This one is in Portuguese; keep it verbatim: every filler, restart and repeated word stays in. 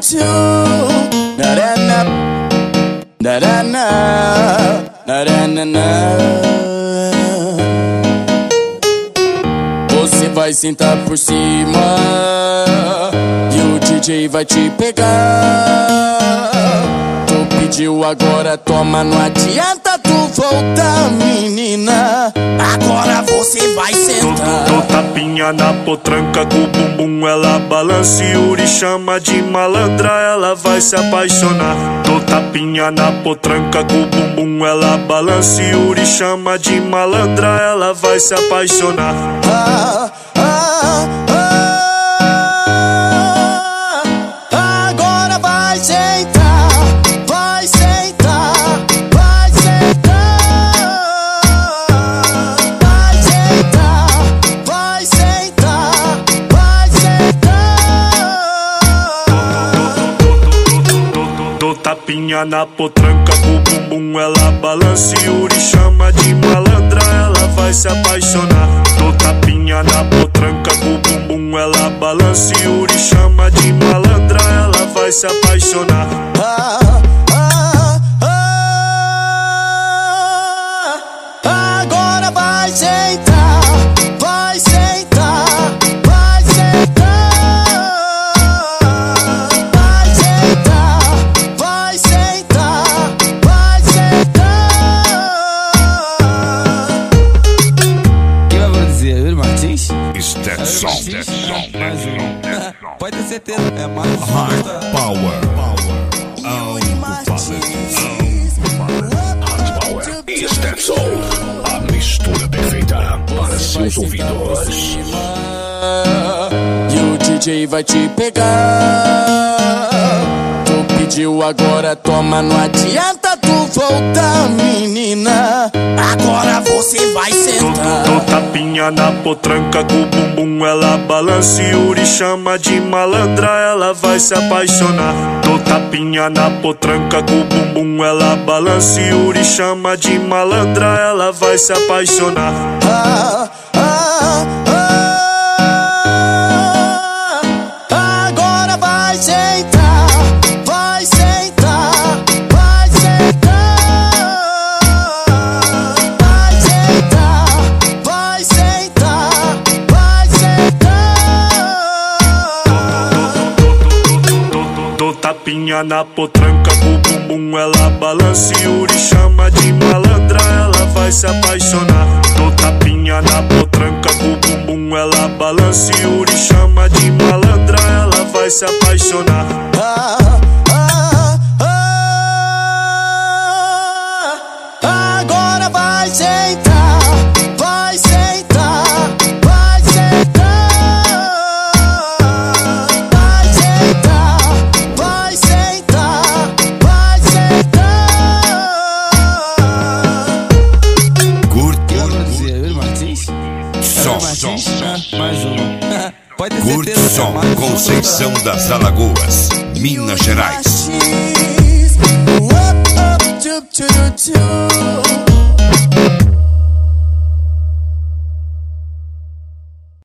tchu, narana, narana, narana. Você vai sentar por cima e o D J vai te pegar. Tu pediu, agora toma, não adianta tu voltar, menina. Agora você vai sentar. Dou tapinha na potranca com o bumbum, ela balança e Yuri chama de malandra, ela vai se apaixonar. Dou tapinha na potranca com o bumbum, ela balança e Yuri chama de malandra, ela vai se apaixonar. Ah, ah, ah, agora vai sentar, vai sentar, vai sentar, vai sentar, vai sentar, vai sentar. Dou tapinha na potranca com o bumbum, ela balança e Yuri chama de malandra, ela vai se apaixonar. Dou tapinha na potranca com o bumbum, ela balança e Yuri chama de malandra, ela vai se apaixonar. Ah, ah, ah, agora vai sentar, vai sentar, vai sentar, vai sentar, vai sentar, vai sentar. Quem vai produzir? Yuri Martins? Stetson. Mais um. Pode ter certeza, é mais um. Hard Power. Yuri Martins. Hard Power. Stetson. A mistura perfeita para seus ouvidos. E o D J vai te pegar. Tu pediu, agora toma, não adianta tu voltar, menina. Agora você vai sentar. Dou tapinha na potranca com o bumbum, ela balança e Yuri chama de malandra, ela vai se apaixonar. Dou tapinha na potranca com o bumbum, ela balança e Yuri chama de malandra, ela vai se apaixonar. Ah, ah, ah, agora vai sentar, vai sentar, vai sentar, vai sentar, vai sentar, vai sentar. Dou tapinha na potranca com o bumbum, ela balança e Yuri chama de malandra, ela vai se apaixonar. Dou tapinha na potranca com o bumbum, ela balança e Yuri chama de malandra, ela vai se apaixonar. Ah, ah, ah, agora vai sentar, vai sentar, vai sentar, vai sentar, vai sentar, vai sentar. Curto. Quem vai produzir? Yuri Martins? Som. Martins? Mais um. Pode ter Curto certeza, é som. mais um. Conceição das Alagoas, Minas Gerais. Up, up, tchu, tchu, tchu.